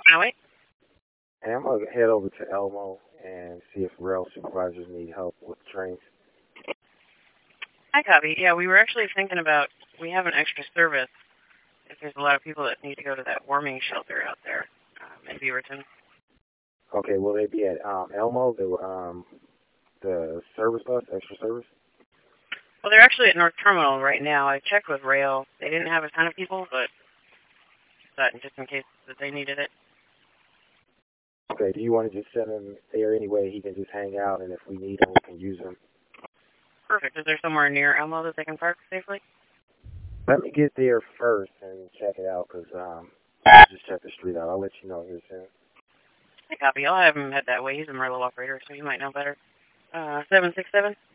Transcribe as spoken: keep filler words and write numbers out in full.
Howie? And I'm going to head over to Elmo and see if rail supervisors need help with trains. Hi, copy. Yeah, we were actually thinking about, we have an extra service if there's a lot of people that need to go to that warming shelter out there um, in Beaverton. Okay, will they be at um, Elmo, the um, the service bus, extra service? Well, they're actually at North Terminal right now. I checked with rail. They didn't have a ton of people, but thought just in case that they needed it. Okay, do you want to just send him there anyway? He can just hang out, and if we need him, we can use him. Perfect. Is there somewhere near Elmo that they can park safely? Let me get there first and check it out, because um, I'll just check the street out. I'll let you know here soon. I copy. I'll have him head that way. He's a Merlot operator, so he might know better. Uh, seven six seven?